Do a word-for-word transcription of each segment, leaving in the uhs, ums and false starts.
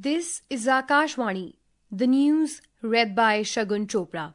This is Akashvani, the news read by Shagun Chopra.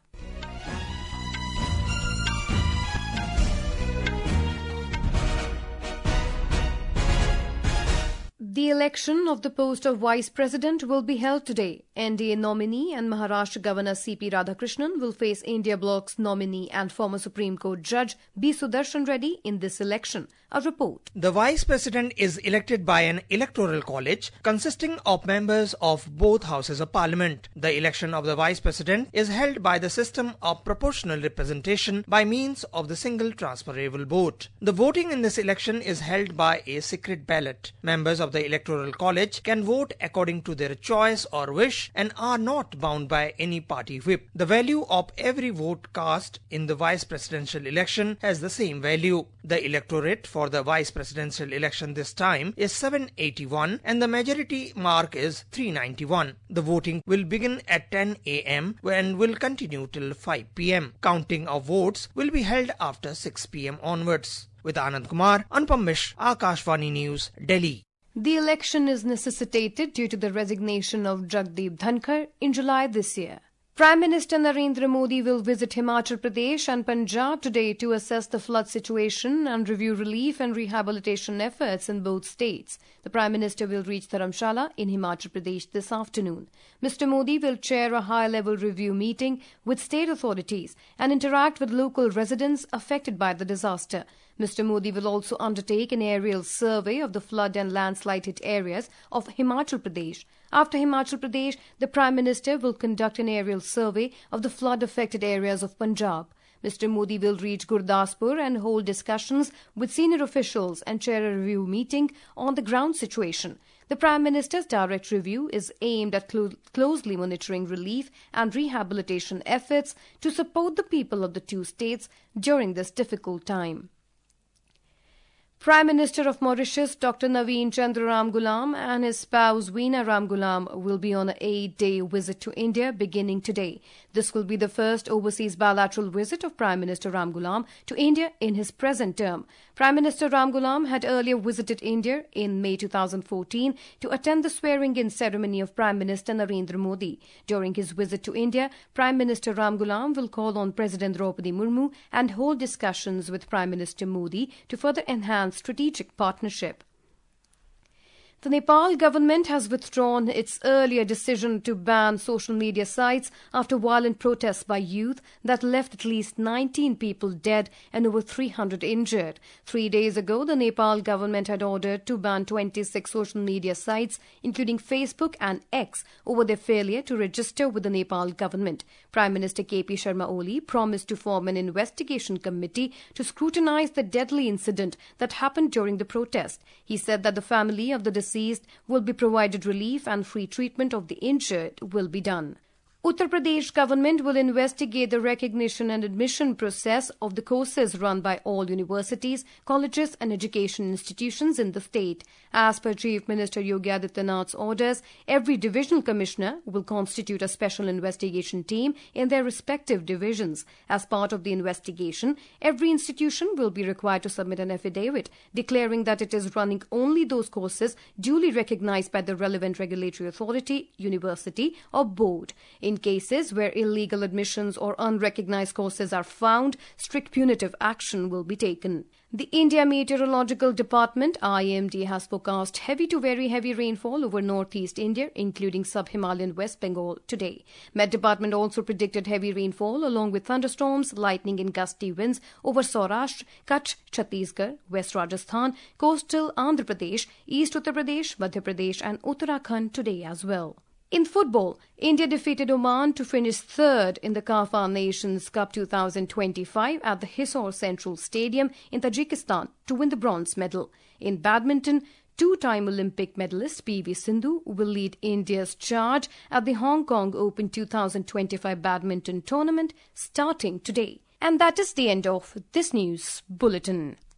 The election of the post of Vice President will be held today. N D A nominee and Maharashtra Governor C P Radhakrishnan will face India Bloc's nominee and former Supreme Court Judge B. Sudarshan Reddy in this election. A report. The Vice President is elected by an electoral college consisting of members of both houses of Parliament. The election of the Vice President is held by the system of proportional representation by means of the single transferable vote. The voting in this election is held by a secret ballot. Members of the Electoral College can vote according to their choice or wish and are not bound by any party whip. The value of every vote cast in the vice presidential election has the same value. The electorate for the vice presidential election this time is seven hundred eighty-one and the majority mark is three hundred ninety-one. The voting will begin at ten a m and will continue till five p m Counting of votes will be held after six p m onwards. With Anand Kumar, Anupam Mishra, Akashvani News, Delhi. The election is necessitated due to the resignation of Jagdeep Dhankar in July this year. Prime Minister Narendra Modi will visit Himachal Pradesh and Punjab today to assess the flood situation and review relief and rehabilitation efforts in both states. The Prime Minister will reach Dharamshala in Himachal Pradesh this afternoon. Mister Modi will chair a high-level review meeting with state authorities and interact with local residents affected by the disaster. Mister Modi will also undertake an aerial survey of the flood and landslide-hit areas of Himachal Pradesh. After Himachal Pradesh, the Prime Minister will conduct an aerial survey of the flood-affected areas of Punjab. Mister Modi will reach Gurdaspur and hold discussions with senior officials and chair a review meeting on the ground situation. The Prime Minister's direct review is aimed at clo- closely monitoring relief and rehabilitation efforts to support the people of the two states during this difficult time. Prime Minister of Mauritius, Doctor Naveen Chandra Ramgoolam, and his spouse Veena Ramgoolam will be on an eight-day visit to India beginning today. This will be the first overseas bilateral visit of Prime Minister Ramgoolam to India in his present term. Prime Minister Ramgoolam had earlier visited India in May two thousand fourteen to attend the swearing-in ceremony of Prime Minister Narendra Modi. During his visit to India, Prime Minister Ramgoolam will call on President Draupadi Murmu and hold discussions with Prime Minister Modi to further enhance strategic partnership. The Nepal government has withdrawn its earlier decision to ban social media sites after violent protests by youth that left at least nineteen people dead and over three hundred injured. Three days ago, the Nepal government had ordered to ban twenty-six social media sites, including Facebook and X, over their failure to register with the Nepal government. Prime Minister K P Sharma Oli promised to form an investigation committee to scrutinize the deadly incident that happened during the protest. He said that the family of the deceased will be provided relief and free treatment of the injured will be done. Uttar Pradesh government will investigate the recognition and admission process of the courses run by all universities, colleges and education institutions in the state. As per Chief Minister Yogi Adityanath's orders, every divisional commissioner will constitute a special investigation team in their respective divisions. As part of the investigation, every institution will be required to submit an affidavit declaring that it is running only those courses duly recognized by the relevant regulatory authority, university or board. In cases where illegal admissions or unrecognized courses are found, strict punitive action will be taken. The India Meteorological Department, I M D, has forecast heavy to very heavy rainfall over northeast India, including sub-Himalayan West Bengal today. Met Department also predicted heavy rainfall along with thunderstorms, lightning and gusty winds over Saurashtra, Kutch, Chhattisgarh, West Rajasthan, coastal Andhra Pradesh, East Uttar Pradesh, Madhya Pradesh and Uttarakhand today as well. In football, India defeated Oman to finish third in the C A F A Nations Cup two thousand twenty-five at the Hisar Central Stadium in Tajikistan to win the bronze medal. In badminton, two-time Olympic medalist P V Sindhu will lead India's charge at the Hong Kong Open two thousand twenty-five badminton tournament starting today. And that is the end of this news bulletin.